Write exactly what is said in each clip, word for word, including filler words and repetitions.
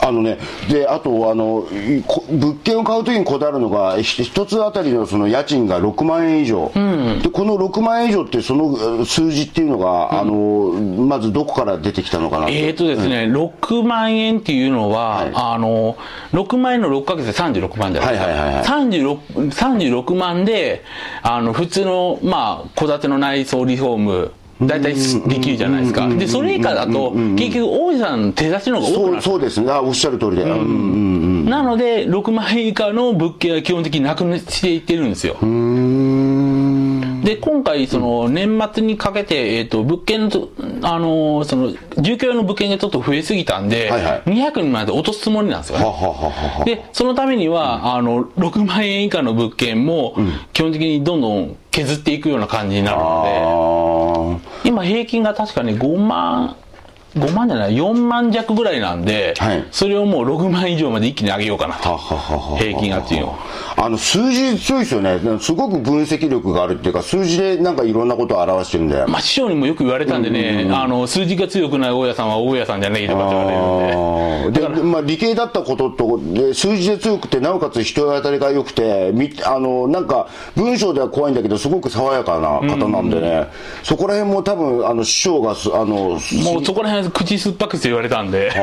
あのね、で、あと、あの、物件を買うときにこだわるのが、一つあたりのその家賃がろくまんえん以上。うん、で、このろくまんえん以上ってその数字っていうのが、うん、あの、まずどこから出てきたのかなと。 えーとですね、うん、ろくまんえんっていうのは、はい、あの、ろくまんえんのろっかげつでさんじゅうろくまんじゃないですか。はいはいはいはい、さんじゅうろく、さんじゅうろくまんで、あの、普通の、まあ、戸建ての内装リフォーム、大体できるじゃないですか。で、それ以下だと、結局、大井さんの手出しの方が多くなる。 そうですね。おっしゃる通りで。 なので、ろくまんえん以下の物件は基本的になくしていってるんですよ。うーんで、今回、その、年末にかけて、えっと、物件の、あの、その、住居用の物件がちょっと増えすぎたんで、はいはい、にひゃくにんまで落とすつもりなんですよね。ははははで、そのためには、あの、ろくまんえん以下の物件も、基本的にどんどん削っていくような感じになるので、今平均が確かにごまん、ごまんじゃない、よんまん弱ぐらいなんで、はい、それをもうろくまん以上まで一気に上げようかなと。平均がっていうの。 あの、数字強いですよね。すごく分析力があるっていうか、数字でなんかいろんなことを表してるんで。 まあ、師匠にもよく言われたんでね、あの、数字が強くない大家さんは大家さんじゃないとかって言われるんで。 で、まあ、理系だったことと、で、数字で強くて、なおかつ人当たりが良くて、み、あの、なんか、文章では怖いんだけど、すごく爽やかな方なんでね、うんうん、そこら辺も多分、あの、師匠が、あの、 もうそこら辺口酸っぱくして言われたんで。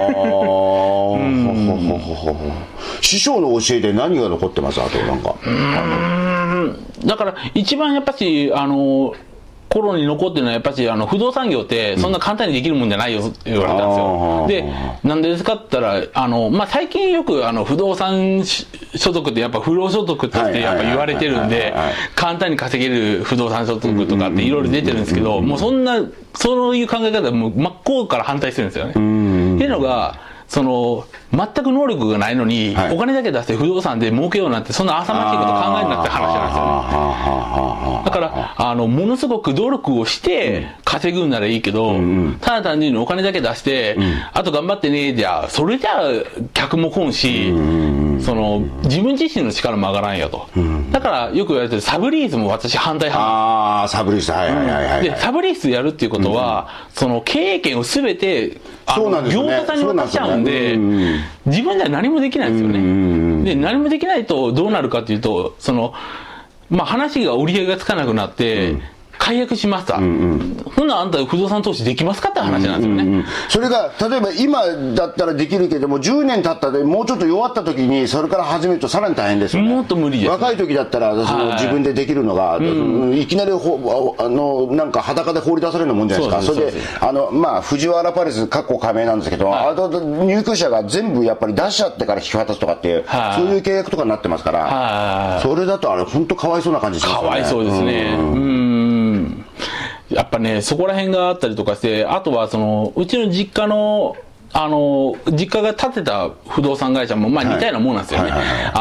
師匠の教えで何が残ってます？あとなんか。うーんだから一番やっぱしあの心に残ってるのはやっぱしあの不動産業ってそんな簡単にできるもんじゃないよって言われたんですよ。で、なんでですかって言ったらあのまあ最近よくあの不動産所得ってやっぱ不労所得としてやっぱ言われてるんで簡単に稼げる不動産所得とかっていろいろ出てるんですけど、もうそんなそういう考え方はもう真っ向から反対してるんですよね。っていうのが。その全く能力がないのに、はい、お金だけ出して不動産で儲けようなんてそんな浅ましいこと考えるなって話なんですよね。だからあのものすごく努力をして稼ぐんならいいけど、うん、ただ単純にお金だけ出して、うん、あと頑張ってねじゃそれじゃ客も来んし、うん、その自分自身の力も上がらんよと、うん、だからよく言われてるサブリースも私反対派。 ああサブリースはいはいはいはい、 でサブリースやるっていうことは、うん、その経営権をすべてあの業者さんに渡しちゃうんで、自分では何もできないんですよね。で何もできないとどうなるかというとその、まあ、話が折り合いがつかなくなって、うん解約しました、うんうん、ほんならあんた不動産投資できますかって話なんですよね、うんうんうん、 それが例えば今だったらできるけどもじゅうねん経ったでもうちょっと弱った時にそれから始めるとさらに大変ですよね。 もっと無理です、ね、 若い時だったらその自分でできるのが、はいうん、いきなりほあのなんか裸で放り出されるもんじゃないですか。それであのまあ藤原パレスかっこ加盟なんですけど、はい、あと入居者が全部やっぱり出しちゃってから引き渡すとかっていう、はい、そういう契約とかになってますから、はい、それだとあれ本当かわいそうな感じしますよね。 かわいそうですね。うんうんやっぱねそこら辺があったりとかして、あとはそのうちの実家のあの実家が建てた不動産会社もまあ似たようなもんなんですよね。